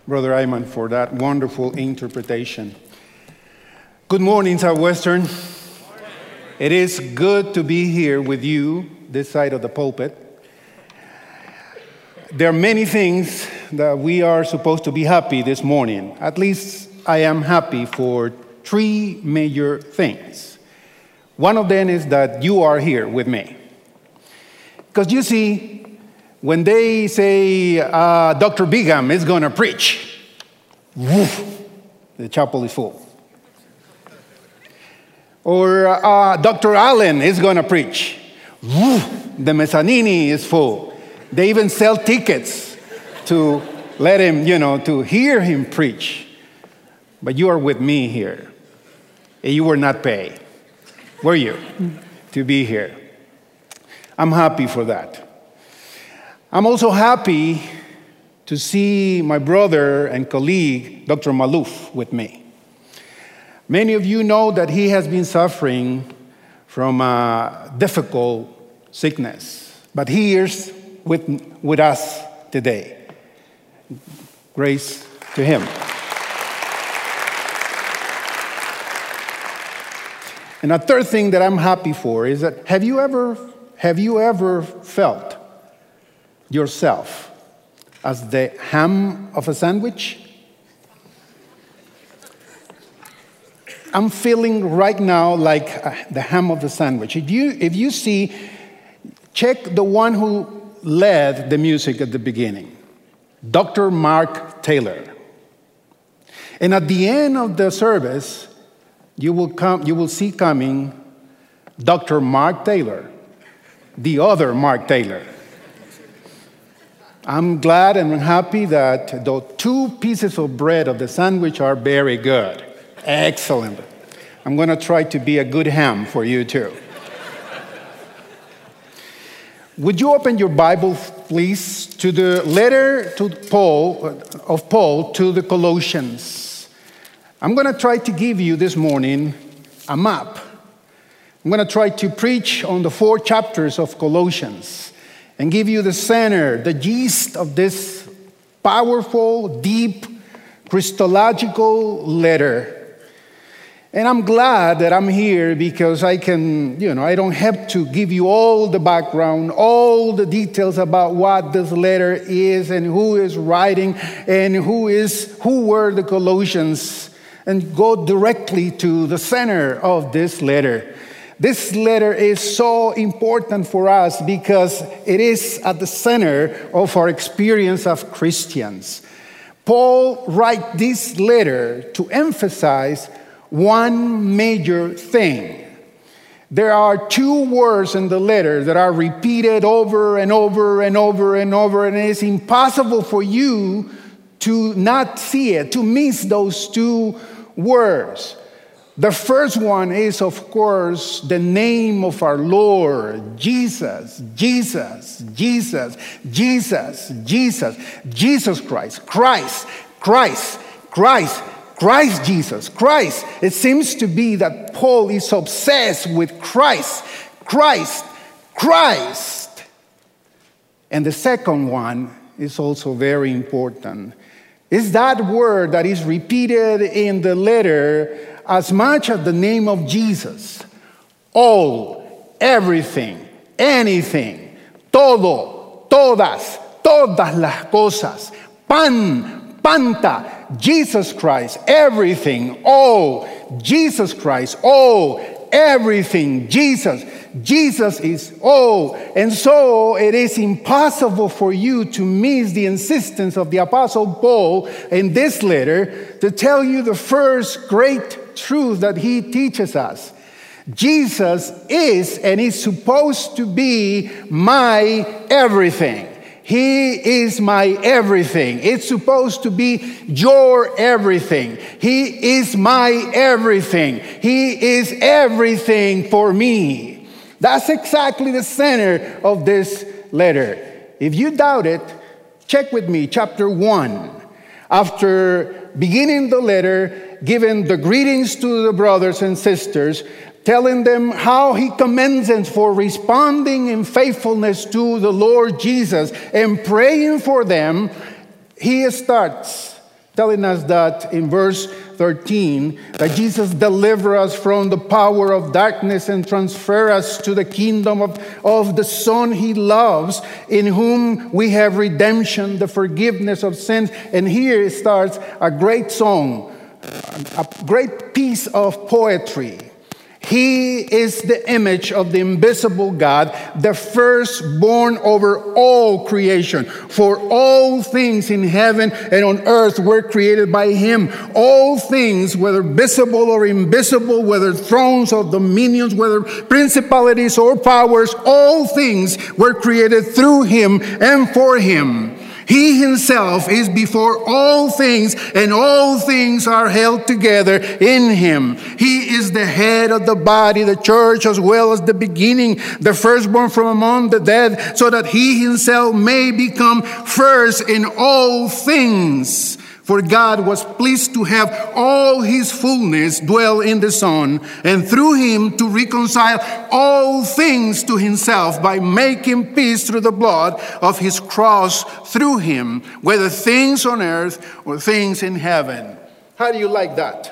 Brother Ayman, for that wonderful interpretation. Good morning, Southwestern. It is good to be here with you, this side of the pulpit. There are many things that we are supposed to be happy this morning. At least I am happy for three major things. One of them is that you are here with me. Because you see, when they say Dr. Bigham is going to preach, woof, the chapel is full. Or Dr. Allen is going to preach, woof, the mezzanini is full. They even sell tickets to let him, to hear him preach. But you are with me here. And you were not paid, were you, to be here? I'm happy for that. I'm also happy to see my brother and colleague, Dr. Malouf, with me. Many of you know that he has been suffering from a difficult sickness, but he is with us today. Grace to him. And a third thing that I'm happy for is that have you ever felt yourself as the ham of a sandwich? I'm feeling right now like the ham of the sandwich. If you see, check the one who led the music at the beginning, Dr. Mark Taylor. And at the end of the service, you will see coming Dr. Mark Taylor, the other Mark Taylor. I'm glad and happy that the two pieces of bread of the sandwich are very good. Excellent. I'm going to try to be a good ham for you too. Would you open your Bible, please, to the letter of Paul to the Colossians? I'm going to try to give you this morning a map. I'm going to try to preach on the 4 chapters of Colossians and give you the center, the gist of this powerful, deep, Christological letter. And I'm glad that I'm here because I can, I don't have to give you all the background, all the details about what this letter is and who is writing and who were the Colossians, and go directly to the center of this letter. This letter is so important for us because it is at the center of our experience as Christians. Paul writes this letter to emphasize one major thing. There are 2 words in the letter that are repeated over and over and over and over, and it is impossible for you to not see it, to miss those 2 words. The first one is, of course, the name of our Lord, Jesus, Jesus, Jesus, Jesus, Jesus, Jesus Christ, Christ, Christ, Christ, Christ Jesus, Christ. It seems to be that Paul is obsessed with Christ, Christ, Christ. And the second one is also very important. It's that word that is repeated in the letter as much as the name of Jesus. All, everything, anything, todo, todas, todas las cosas, pan, panta, Jesus Christ, everything, all, Jesus Christ, all, everything, Jesus. Jesus is all. And so it is impossible for you to miss the insistence of the Apostle Paul in this letter to tell you the first great truth that he teaches us. Jesus is and is supposed to be my everything. He is my everything. It's supposed to be your everything. He is my everything. He is everything for me. That's exactly the center of this letter. If you doubt it, check with me, chapter 1. After beginning the letter, giving the greetings to the brothers and sisters, telling them how he commends them for responding in faithfulness to the Lord Jesus and praying for them, he starts telling us that in verse 13, that Jesus deliver us from the power of darkness and transfer us to the kingdom of the Son he loves, in whom we have redemption, the forgiveness of sins. And here starts a great song, a great piece of poetry. He is the image of the invisible God, the firstborn over all creation. For all things in heaven and on earth were created by him. All things, whether visible or invisible, whether thrones or dominions, whether principalities or powers, all things were created through him and for him. He himself is before all things, and all things are held together in him. He is the head of the body, the church, as well as the beginning, the firstborn from among the dead, so that he himself may become first in all things. For God was pleased to have all his fullness dwell in the Son, and through him to reconcile all things to himself by making peace through the blood of his cross through him, whether things on earth or things in heaven. How do you like that?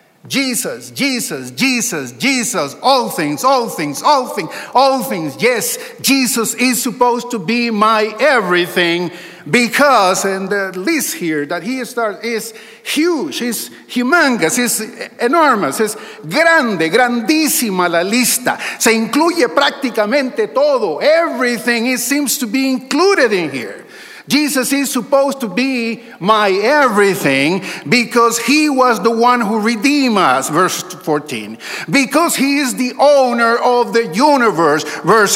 Jesus, Jesus, Jesus, Jesus, all things, all things, all things, all things. Yes, Jesus is supposed to be my everything, because, and the list here that he starts is huge, is humongous, is enormous, es grande, grandísima la lista. Se incluye prácticamente todo. Everything seems to be included in here. Jesus is supposed to be my everything because he was the one who redeemed us, verse 14. Because he is the owner of the universe, verse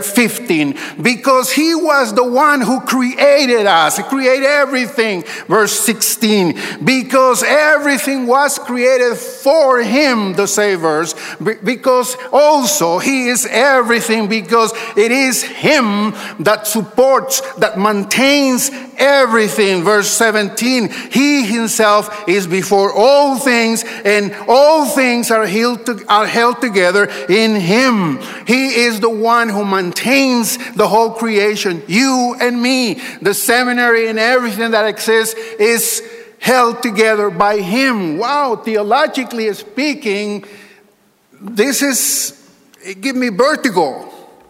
15. Because he was the one who created us, created everything, verse 16. Because everything was created for him, the same verse. Because also he is everything, because it is him that supports, that maintains everything. Verse 17, he himself is before all things, and all things are held together in him. He is the one who maintains the whole creation. You and me, the seminary and everything that exists is held together by him. Wow, theologically speaking, it gives me vertigo.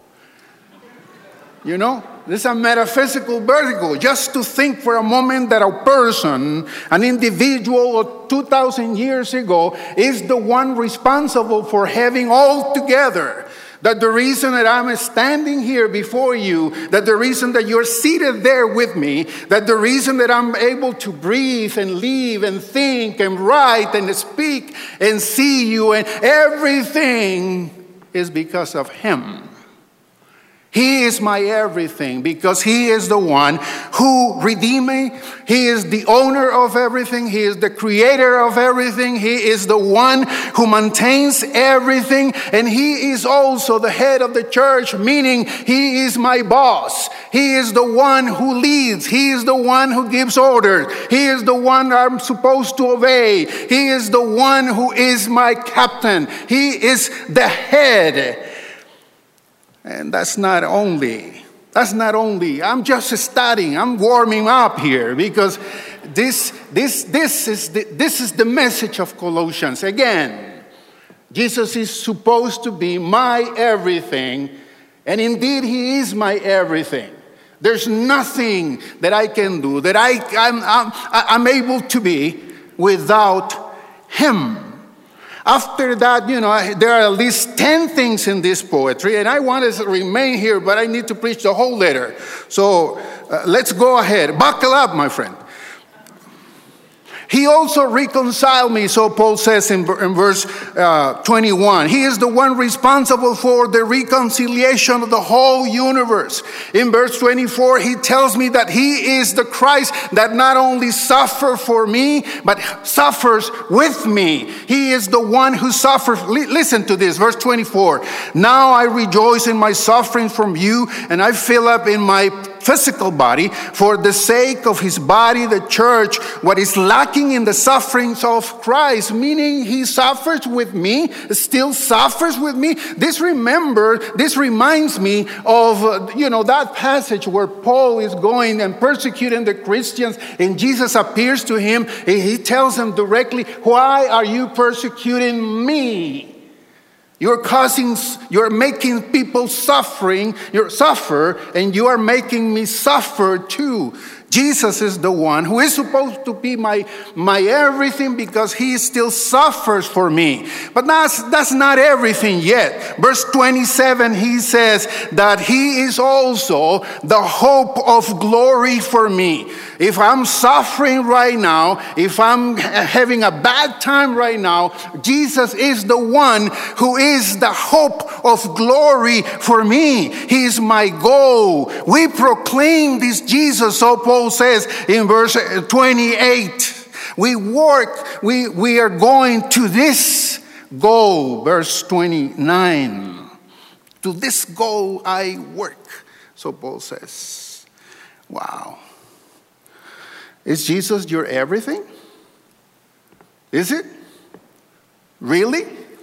You know? This is a metaphysical vertigo. Just to think for a moment that a person, an individual 2,000 years ago, is the one responsible for having all together. That the reason that I'm standing here before you, that the reason that you're seated there with me, that the reason that I'm able to breathe and live and think and write and speak and see you and everything is because of him. He is my everything because he is the one who redeemed me. He is the owner of everything. He is the creator of everything. He is the one who maintains everything. And he is also the head of the church, meaning he is my boss. He is the one who leads. He is the one who gives orders. He is the one I'm supposed to obey. He is the one who is my captain. He is the head. And that's not only, I'm just studying, I'm warming up here because this is the message of Colossians. Again, Jesus is supposed to be my everything, and indeed he is my everything. There's nothing that I can do, that I'm able to be without him. After that, there are at least 10 things in this poetry, and I want to remain here, but I need to preach the whole letter. So let's go ahead. Buckle up, my friend. He also reconciled me, so Paul says in verse 21. He is the one responsible for the reconciliation of the whole universe. In verse 24, he tells me that he is the Christ that not only suffered for me, but suffers with me. He is the one who suffers. Listen to this, verse 24. Now I rejoice in my suffering from you, and I fill up in my physical body for the sake of his body, the church, what is lacking in the sufferings of Christ, meaning he suffers with me, still suffers with me. This reminds me of, that passage where Paul is going and persecuting the Christians, and Jesus appears to him, and he tells him directly, why are you persecuting me? You're making people suffer, and you are making me suffer too. Jesus is the one who is supposed to be my everything because he still suffers for me. But that's not everything yet. Verse 27, he says that he is also the hope of glory for me. If I'm suffering right now, if I'm having a bad time right now, Jesus is the one who is the hope of glory for me. He is my goal. We proclaim this Jesus, so Paul says in verse 28. We are going to this goal, verse 29. To this goal I work, so Paul says. Wow. Is Jesus your everything? Is it? Really?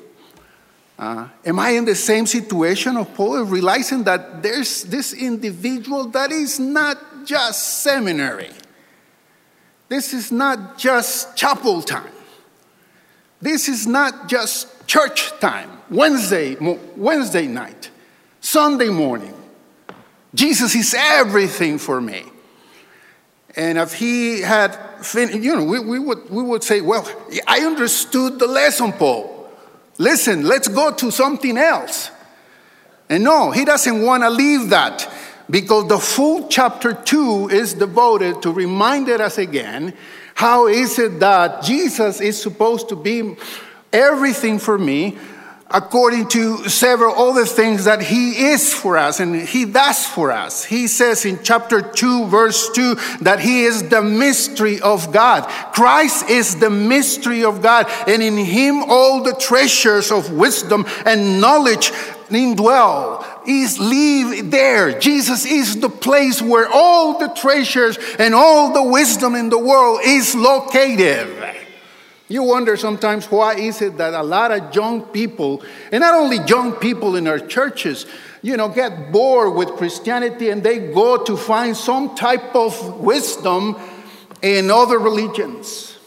Am I in the same situation of Paul, realizing that there's this individual that is not just seminary? This is not just chapel time. This is not just church time, Wednesday night, Sunday morning. Jesus is everything for me. And if he had finished, we would say, well, I understood the lesson, Paul. Listen, let's go to something else. And no, he doesn't want to leave that, because the full chapter 2 is devoted to remind us again, how is it that Jesus is supposed to be everything for me, according to several other things that he is for us and he does for us. He says in chapter 2, verse 2, that he is the mystery of God. Christ is the mystery of God, and in him all the treasures of wisdom and knowledge indwell. Live there. Jesus is the place where all the treasures and all the wisdom in the world is located. You wonder sometimes, why is it that a lot of young people, and not only young people in our churches, get bored with Christianity and they go to find some type of wisdom in other religions.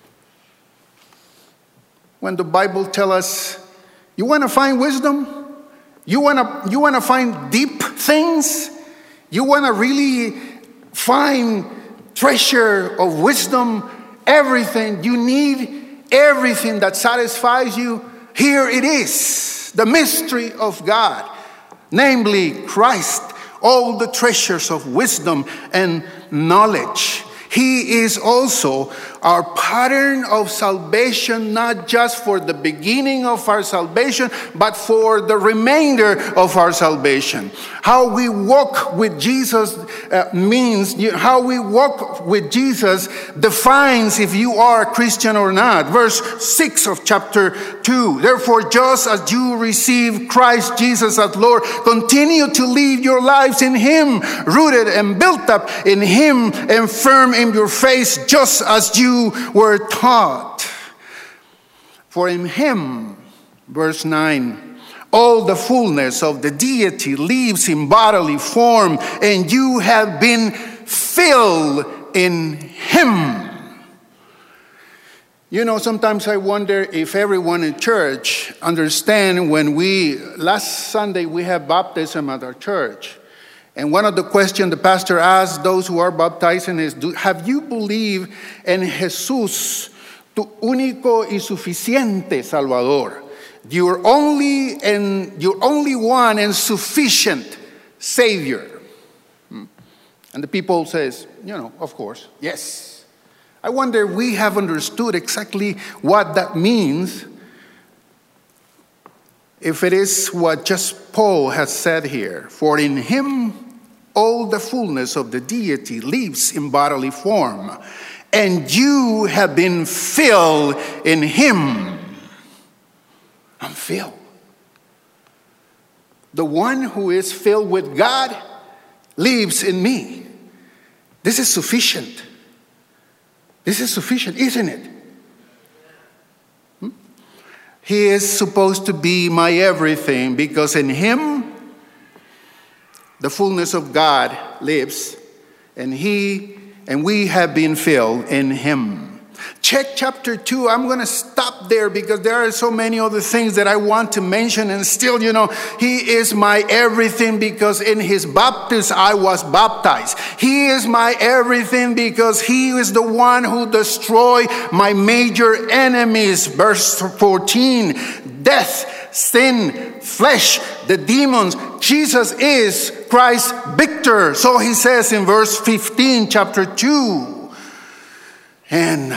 When the Bible tells us, you want to find wisdom? You want to find deep things? You want to really find treasure of wisdom? Everything you need, everything that satisfies you, here it is, the mystery of God, namely Christ, all the treasures of wisdom and knowledge. He is also our pattern of salvation, not just for the beginning of our salvation, but for the remainder of our salvation. How we walk with Jesus how we walk with Jesus defines if you are a Christian or not. Verse 6 of chapter 2. Therefore, just as you receive Christ Jesus as Lord, continue to live your lives in him, rooted and built up in him and firm in your faith, just as you were taught. For in him, verse 9, all the fullness of the deity lives in bodily form, and you have been filled in him. Sometimes I wonder if everyone in church understand when last Sunday we have baptism at our church. And one of the questions the pastor asked those who are baptizing is, have you believed en Jesús, tu único y suficiente Salvador? Your only one and sufficient Savior. And the people says, of course, yes. I wonder if we have understood exactly what that means, if it is what just Paul has said here. For in him all the fullness of the deity lives in bodily form, and you have been filled in him. I'm filled. The one who is filled with God lives in me. This is sufficient. This is sufficient, isn't it? He is supposed to be my everything because in him, the fullness of God lives, and we have been filled in him. Check chapter 2. I'm going to stop there because there are so many other things that I want to mention. And still, he is my everything because in his baptism I was baptized. He is my everything because he is the one who destroyed my major enemies. Verse 14, death, sin, flesh, the demons. Jesus is Christ's victor. So he says in verse 15, chapter 2. And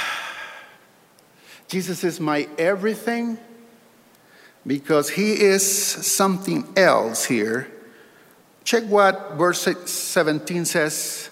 Jesus is my everything because he is something else here. Check what verse 17 says.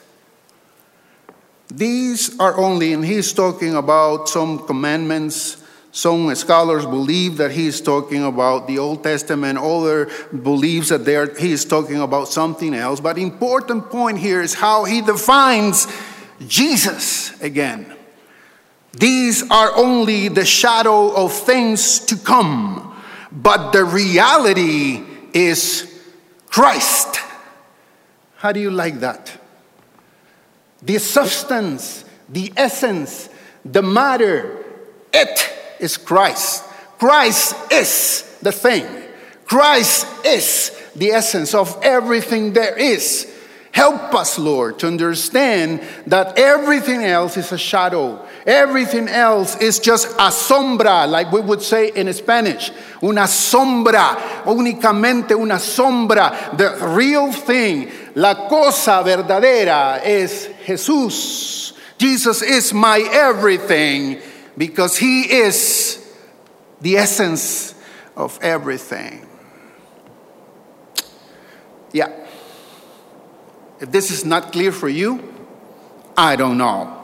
These are only, and he's talking about some commandments. Some scholars believe that he's talking about the Old Testament. Other believes that he is talking about something else. But the important point here is how he defines Jesus again. These are only the shadow of things to come, but the reality is Christ. How do you like that? The substance, the essence, the matter, it is Christ. Christ is the thing. Christ is the essence of everything there is. Help us, Lord, to understand that everything else is a shadow. Everything else is just a sombra, like we would say in Spanish. Una sombra, únicamente una sombra. The real thing, la cosa verdadera es Jesús. Jesus is my everything because he is the essence of everything. Yeah. If this is not clear for you, I don't know.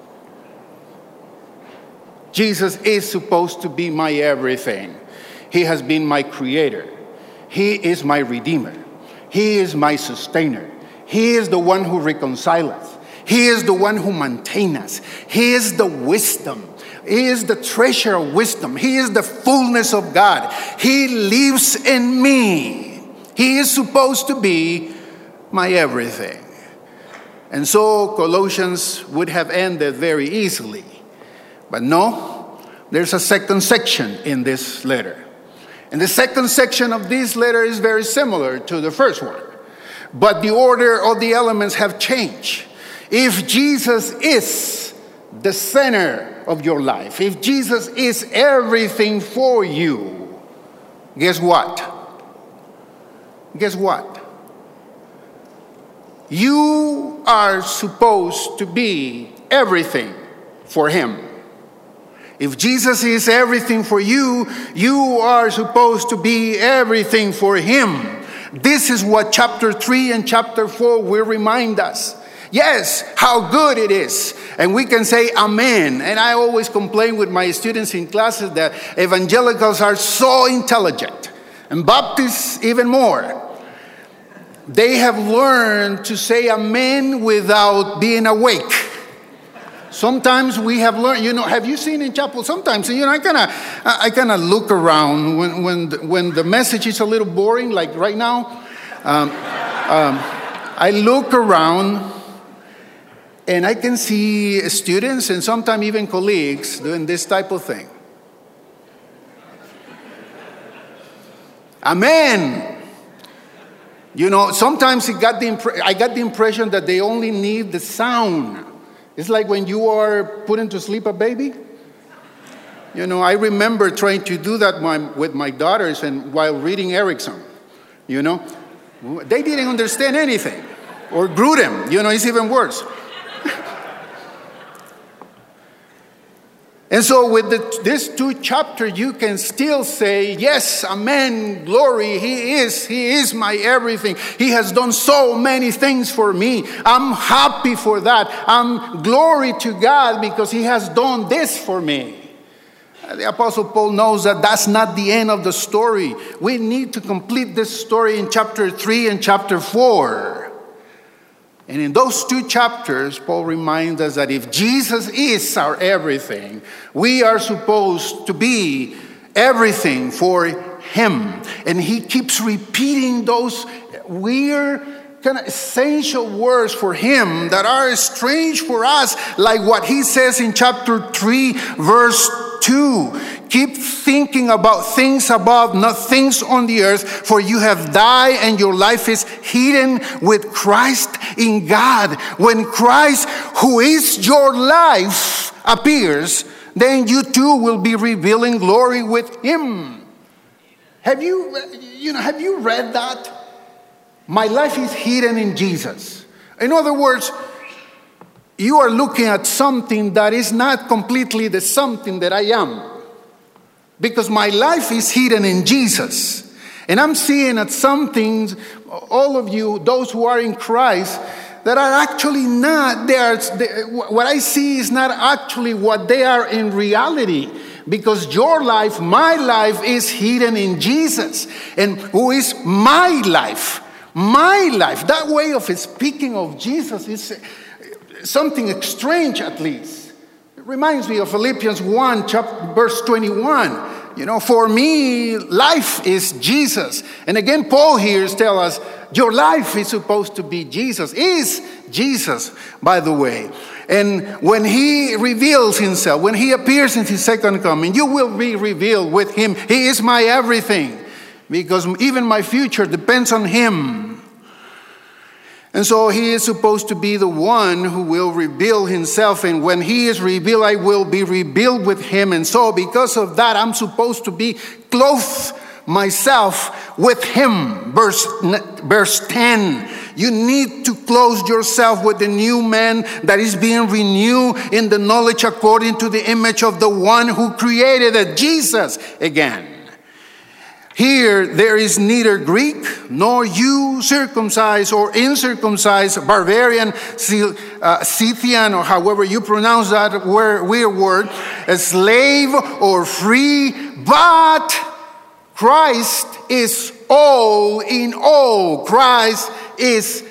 Jesus is supposed to be my everything. He has been my creator. He is my redeemer. He is my sustainer. He is the one who reconciles us. He is the one who maintains us. He is the wisdom. He is the treasure of wisdom. He is the fullness of God. He lives in me. He is supposed to be my everything. And so Colossians would have ended very easily. But no, there's a second section in this letter. And the second section of this letter is very similar to the first one. But the order of the elements have changed. If Jesus is the center of your life, if Jesus is everything for you, guess what? Guess what? You are supposed to be everything for him. If Jesus is everything for you, you are supposed to be everything for him. This is what chapter 3 and chapter 4 will remind us. Yes, how good it is. And we can say amen. And I always complain with my students in classes that evangelicals are so intelligent, and Baptists even more. They have learned to say amen without being awake. Sometimes we have learned, have you seen in chapel? Sometimes, I kind of look around when the message is a little boring, like right now. I look around and I can see students and sometimes even colleagues doing this type of thing. Amen. Sometimes I got the impression that they only need the sound. It's like when you are putting to sleep a baby. I remember trying to do that with my daughters and while reading Erickson. They didn't understand anything. Or Grudem, it's even worse. And so with this 2 chapters, you can still say, yes, amen, glory, he is my everything. He has done so many things for me. I'm happy for that. I'm glory to God because he has done this for me. The Apostle Paul knows that that's not the end of the story. We need to complete this story in chapter 3 and chapter 4. And in those 2 chapters, Paul reminds us that if Jesus is our everything, we are supposed to be everything for him. And he keeps repeating those weird kind of essential words for him that are strange for us, like what he says in chapter 3, verse 2. Keep thinking about things above, not things on the earth, for you have died and your life is hidden with Christ in God. When Christ, who is your life, appears, then you too will be revealing glory with him. Have you read that? My life is hidden in Jesus. In other words, you are looking at something that is not completely the something that I am. Because my life is hidden in Jesus. And I'm seeing at some things, all of you, those who are in Christ, that are actually not there. What I see is not actually what they are in reality. Because your life, my life, is hidden in Jesus. And who is my life? My life. That way of speaking of Jesus is something strange, at least. It reminds me of Philippians 1, verse 21. For me, life is Jesus. And again, Paul here tells us, your life is supposed to be Jesus. Is Jesus, by the way. And when he reveals himself, when he appears in his second coming, you will be revealed with him. He is my everything. Because even my future depends on him. And so he is supposed to be the one who will reveal himself. And when he is revealed, I will be revealed with him. And so because of that, I'm supposed to be clothed myself with him. Verse 10. You need to clothe yourself with the new man that is being renewed in the knowledge according to the image of the one who created it, Jesus again. Here there is neither Greek nor Jew, circumcised or uncircumcised, barbarian, Scythian, or however you pronounce that weird word, a slave or free, but Christ is all in all. Christ is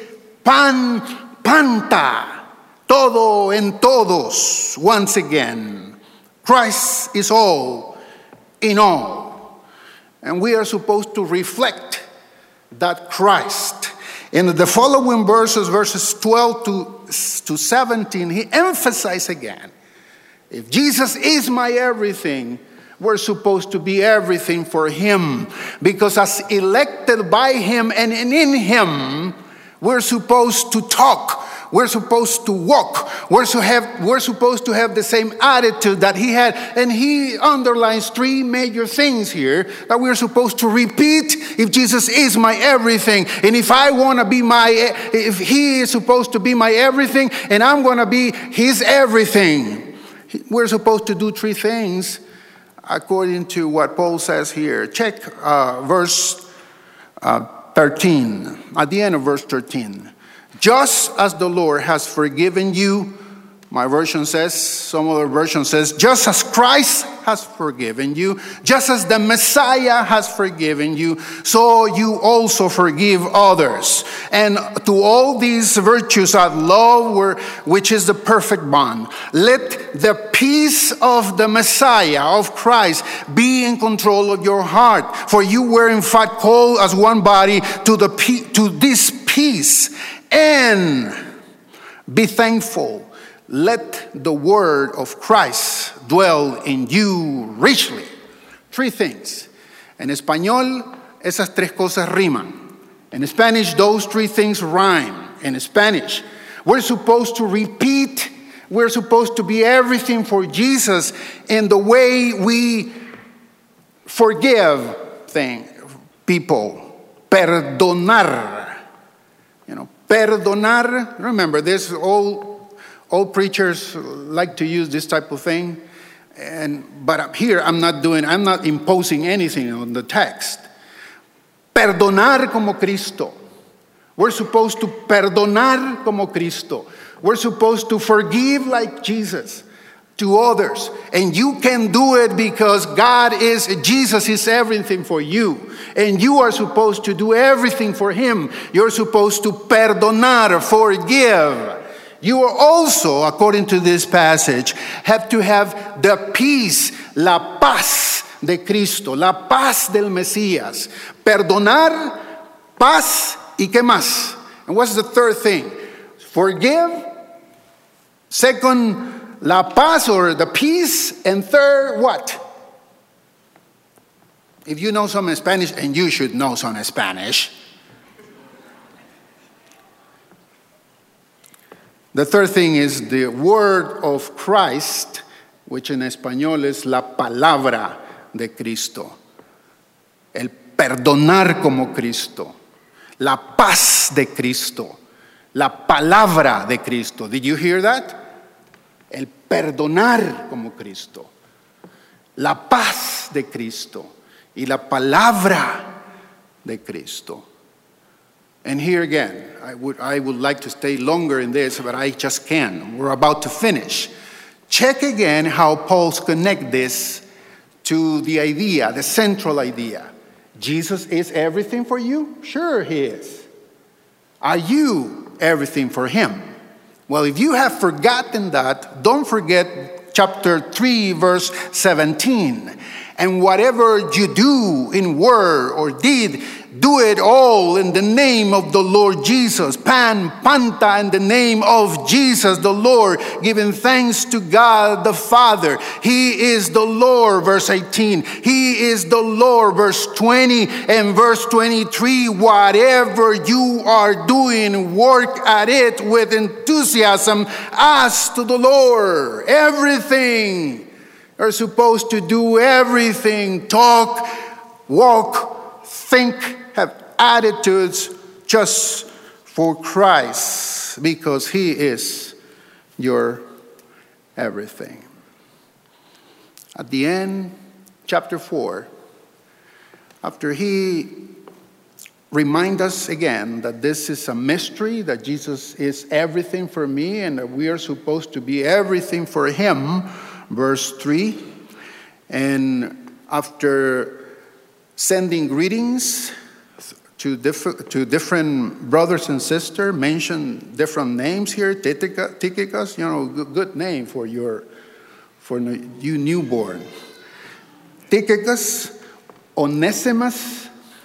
panta, todo en todos. Once again, Christ is all in all. And we are supposed to reflect that Christ. In the following verses 12 to 17, he emphasized again, if Jesus is my everything, we're supposed to be everything for him. Because as elected by him and in him, we're supposed to talk. We're supposed to walk. We're supposed to have the same attitude that he had. And he underlines 3 major things here that we're supposed to repeat. If Jesus is my everything, and if he is supposed to be my everything, and I'm going to be his everything, we're supposed to do 3 things according to what Paul says here. Check verse 13. At the end of verse 13. Just as the Lord has forgiven you, my version says, some other version says, just as Christ has forgiven you, just as the Messiah has forgiven you, so you also forgive others. And to all these virtues add love, which is the perfect bond. Let the peace of the Messiah, of Christ, be in control of your heart. For you were in fact called as one body to this peace. And be thankful. Let the word of Christ dwell in you richly. 3 things. En español, esas 3 cosas riman. In Spanish, those 3 things rhyme. In Spanish, we're supposed to repeat. We're supposed to be everything for Jesus in the way we forgive people. Perdonar. Perdonar. Remember, this all preachers like to use this type of thing. But here I'm not imposing anything on the text. Perdonar como Cristo. We're supposed to perdonar como Cristo. We're supposed to forgive like Jesus. to others. And you can do it because Jesus is everything for you. And you are supposed to do everything for him. You're supposed to perdonar, forgive. You are also, according to this passage, have to have the peace, la paz de Cristo, la paz del Mesías. Perdonar, paz, y qué más? And what's the third thing? Forgive. Second, la paz or the peace. And third, what? If you know some Spanish, and you should know some Spanish, the third thing is the word of Christ, which in español es la palabra de Cristo. El perdonar como Cristo. La paz de Cristo. La palabra de Cristo. Did you hear that? El perdonar como Cristo. La paz de Cristo. Y la palabra de Cristo. And here again, I would like to stay longer in this, but I just can't. We're about to finish. Check again how Paul's connect this to the idea, the central idea. Jesus is everything for you? Sure he is. Are you everything for him? Well, if you have forgotten that, don't forget chapter 3, verse 17. And whatever you do in word or deed, do it all in the name of the Lord Jesus. Panta, in the name of Jesus the Lord, giving thanks to God the Father. He is the Lord, verse 18. He is the Lord, verse 20 and verse 23. Whatever you are doing, work at it with enthusiasm as to the Lord. Everything. You're supposed to do everything. Talk, walk, think, have attitudes just for Christ, because he is your everything. At the end, chapter 4, after he reminds us again that this is a mystery, that Jesus is everything for me and that we are supposed to be everything for him, verse 3, and after sending greetings to different brothers and sisters, mention different names here, Tychicus, good name for you newborn. Tychicus, Onesimus,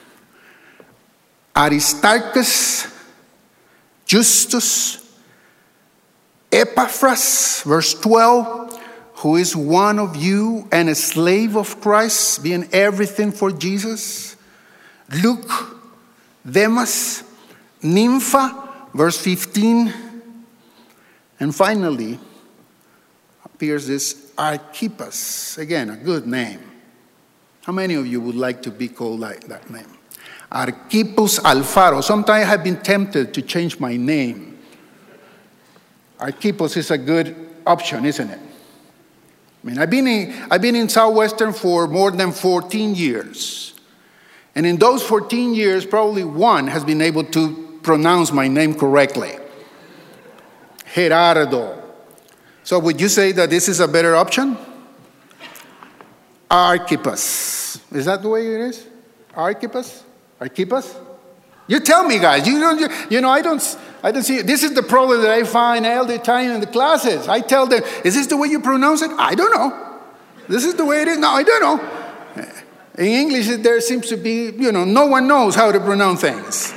Aristarchus, Justus, Epaphras, verse 12, who is one of you and a slave of Christ, being everything for Jesus. Luke, Demas, Nympha, verse 15. And finally, appears this Archippus. Again, a good name. How many of you would like to be called like that name? Archippus Alfaro. Sometimes I have been tempted to change my name. Archippus is a good option, isn't it? I mean, I've been in Southwestern for more than 14 years. And in those 14 years, probably one has been able to pronounce my name correctly. Gerardo. So would you say that this is a better option? Archippus. Is that the way it is? Archippus? Archippus? You tell me, guys. I don't see it. This is the problem that I find all the time in the classes. I tell them, is this the way you pronounce it? I don't know. This is the way it is? No, I don't know. In English, there seems to be, no one knows how to pronounce things.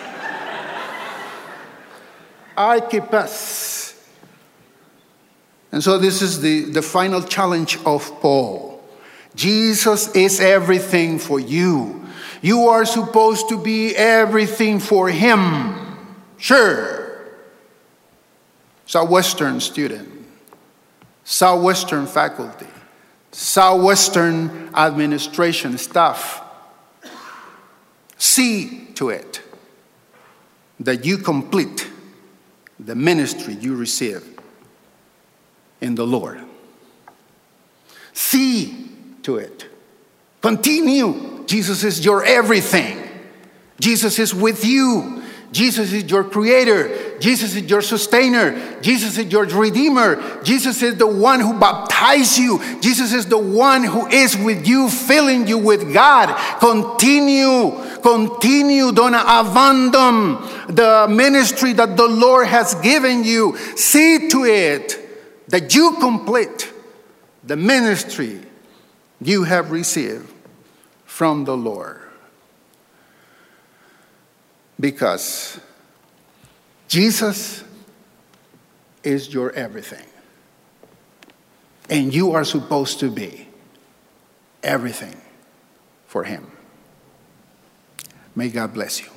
Archippus. And so this is the final challenge of Paul. Jesus is everything for you. You are supposed to be everything for him. Sure. Southwestern student, Southwestern faculty, Southwestern administration staff. See to it that you complete the ministry you receive in the Lord. See to it. Continue. Jesus is your everything. Jesus is with you. Jesus is your creator. Jesus is your sustainer. Jesus is your redeemer. Jesus is the one who baptized you. Jesus is the one who is with you, filling you with God. Continue. Don't abandon the ministry that the Lord has given you. See to it that you complete the ministry you have received from the Lord. Because Jesus is your everything. And you are supposed to be everything for him. May God bless you.